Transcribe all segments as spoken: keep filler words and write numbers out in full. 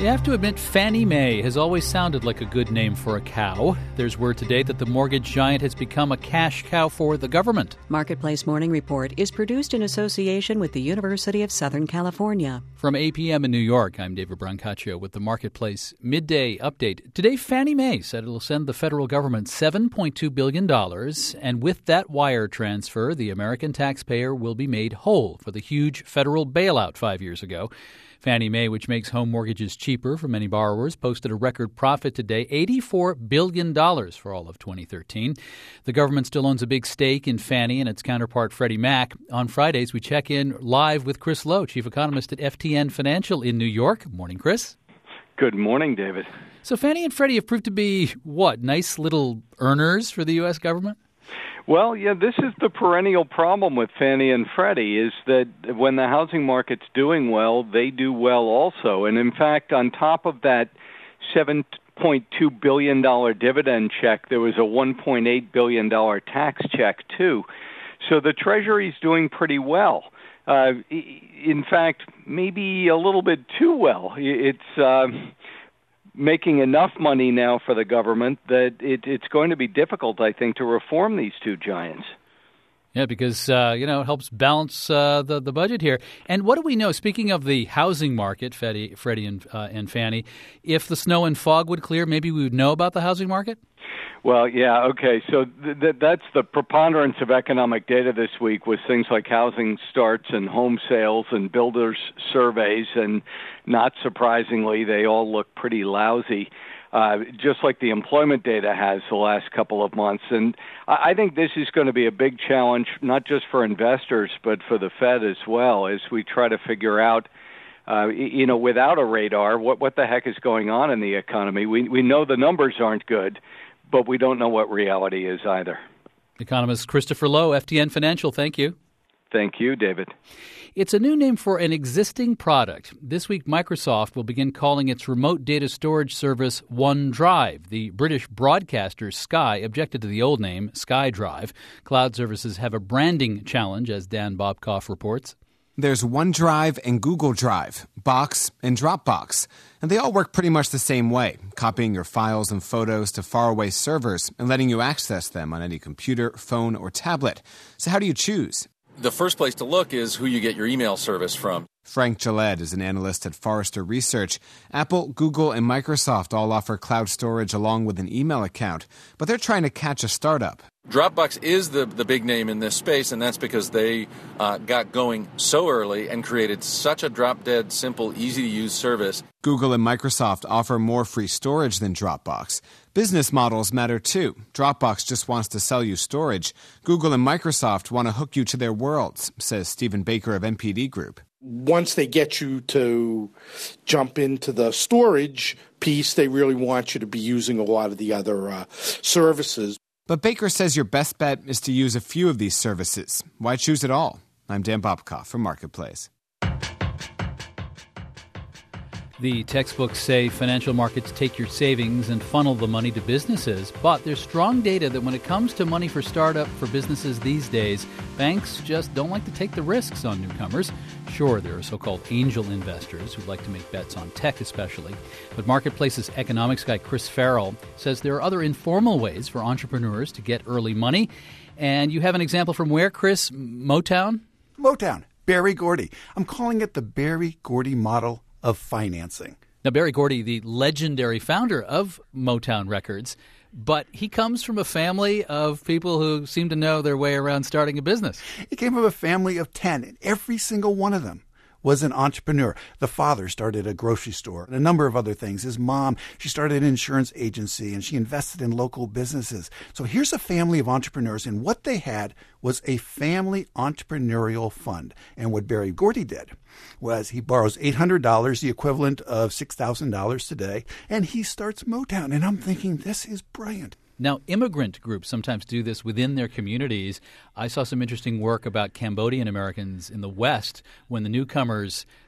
You have to admit, Fannie Mae has always sounded like a good name for a cow. There's word today that the mortgage giant has become a cash cow for the government. Marketplace Morning Report is produced in association with the University of Southern California. From eight p.m. in New York, I'm David Brancaccio with the Marketplace Midday Update. Today, Fannie Mae said it will send the federal government seven point two billion dollars, and with that wire transfer, the American taxpayer will be made whole for the huge federal bailout five years ago. Fannie Mae, which makes home mortgages cheaper for many borrowers, posted a record profit today, eighty-four billion dollars for all of twenty thirteen. The government still owns a big stake in Fannie and its counterpart Freddie Mac. On Fridays, we check in live with Chris Lowe, chief economist at F T N Financial in New York. Morning, Chris. Good morning, David. So Fannie and Freddie have proved to be, what, nice little earners for the U S government? Well, yeah, this is the perennial problem with Fannie and Freddie, is that when the housing market's doing well, they do well also. And in fact, on top of that seven point two billion dollars dividend check, there was a one point eight billion dollars tax check, too. So the Treasury's doing pretty well. Uh, in fact, maybe a little bit too well. It's uh, making enough money now for the government that it, it's going to be difficult, I think, to reform these two giants. Yeah, because, uh, you know, it helps balance uh, the, the budget here. And what do we know, speaking of the housing market, Freddie, Freddie and, uh, and Fannie, if the snow and fog would clear, maybe we would know about the housing market? Well, yeah, okay. So th- th- that's the preponderance of economic data this week, was things like housing starts and home sales and builders' surveys, and not surprisingly, they all look pretty lousy, uh, just like the employment data has the last couple of months. And I-, I think this is going to be a big challenge, not just for investors, but for the Fed as well, as we try to figure out, uh, you know, without a radar, what, what the heck is going on in the economy. We we know the numbers aren't good, but we don't know what reality is either. Economist Christopher Lowe, F T N Financial, thank you. Thank you, David. It's a new name for an existing product. This week, Microsoft will begin calling its remote data storage service OneDrive. The British broadcaster Sky objected to the old name, SkyDrive. Cloud services have a branding challenge, as Dan Bobkoff reports. There's OneDrive and Google Drive, Box and Dropbox, and they all work pretty much the same way, copying your files and photos to faraway servers and letting you access them on any computer, phone, or tablet. So how do you choose? The first place to look is who you get your email service from. Frank Gillette is an analyst at Forrester Research. Apple, Google, and Microsoft all offer cloud storage along with an email account, but they're trying to catch a startup. Dropbox is the, the big name in this space, and that's because they uh, got going so early and created such a drop-dead, simple, easy-to-use service. Google and Microsoft offer more free storage than Dropbox. Business models matter too. Dropbox just wants to sell you storage. Google and Microsoft want to hook you to their worlds, says Stephen Baker of N P D Group. Once they get you to jump into the storage piece, they really want you to be using a lot of the other uh, services. But Baker says your best bet is to use a few of these services. Why choose it all? I'm Dan Bobkoff from Marketplace. The textbooks say financial markets take your savings and funnel the money to businesses, but there's strong data that when it comes to money for startup for businesses these days, banks just don't like to take the risks on newcomers. Sure, there are so-called angel investors who like to make bets on tech especially, but Marketplace's economics guy Chris Farrell says there are other informal ways for entrepreneurs to get early money. And you have an example from where, Chris? Motown? Motown, Berry Gordy. I'm calling it the Berry Gordy model of financing. Now, Berry Gordy, the legendary founder of Motown Records, but he comes from a family of people who seem to know their way around starting a business. He came from a family of ten, and every single one of them was an entrepreneur. The father started a grocery store and a number of other things. His mom, she started an insurance agency, and she invested in local businesses. So here's a family of entrepreneurs, and what they had was a family entrepreneurial fund. And what Berry Gordy did was he borrows eight hundred dollars, the equivalent of six thousand dollars today, and he starts Motown. And I'm thinking, this is brilliant. Now, immigrant groups sometimes do this within their communities. I saw some interesting work about Cambodian Americans in the West when the newcomers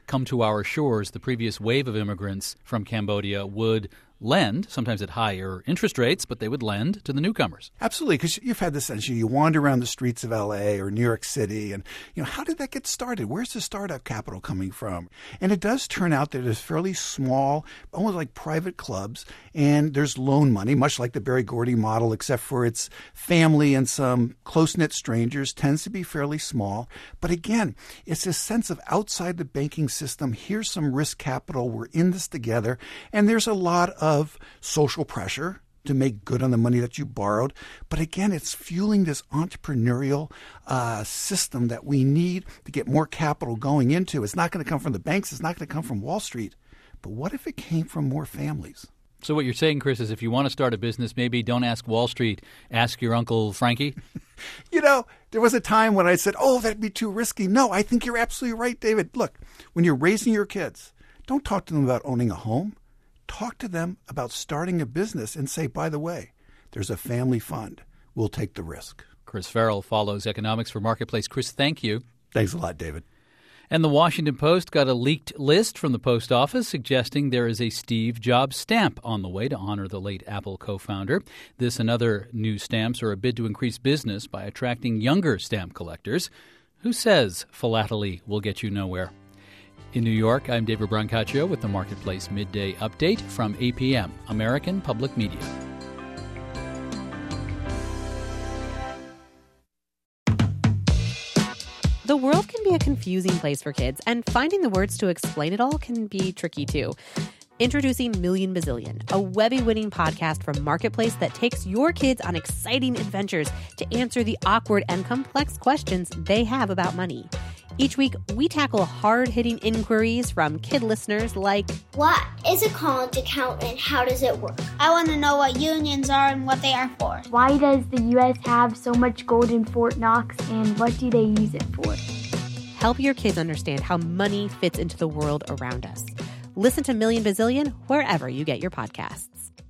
come to our shores, the previous wave of immigrants from Cambodia would lend, sometimes at higher interest rates, but they would lend to the newcomers. Absolutely, because you've had this sense, you wander around the streets of L A or New York City, and you know, how did that get started? Where's the startup capital coming from? And it does turn out that it's fairly small, almost like private clubs, and there's loan money, much like the Berry Gordy model, except for its family and some close-knit strangers, tends to be fairly small. But again, it's this sense of outside the banking system, here's some risk capital, we're in this together, and there's a lot of of social pressure to make good on the money that you borrowed. But again, it's fueling this entrepreneurial uh, system that we need to get more capital going into. It's not going to come from the banks. It's not going to come from Wall Street. But what if it came from more families? So what you're saying, Chris, is if you want to start a business, maybe don't ask Wall Street, ask your Uncle Frankie? You know, there was a time when I said, oh, that'd be too risky. No, I think you're absolutely right, David. Look, when you're raising your kids, don't talk to them about owning a home. Talk to them about starting a business and say, by the way, there's a family fund. We'll take the risk. Chris Farrell follows economics for Marketplace. Chris, thank you. Thanks a lot, David. And the Washington Post got a leaked list from the post office suggesting there is a Steve Jobs stamp on the way to honor the late Apple co-founder. This and other new stamps are a bid to increase business by attracting younger stamp collectors. Who says philately will get you nowhere? In New York, I'm David Brancaccio with the Marketplace Midday Update from A P M, American Public Media. The world can be a confusing place for kids, and finding the words to explain it all can be tricky too. Introducing Million Bazillion, a Webby-winning podcast from Marketplace that takes your kids on exciting adventures to answer the awkward and complex questions they have about money. Each week, we tackle hard-hitting inquiries from kid listeners like, what is a college account and how does it work? I want to know what unions are and what they are for. Why does the U S have so much gold in Fort Knox and what do they use it for? Help your kids understand how money fits into the world around us. Listen to Million Bazillion wherever you get your podcasts.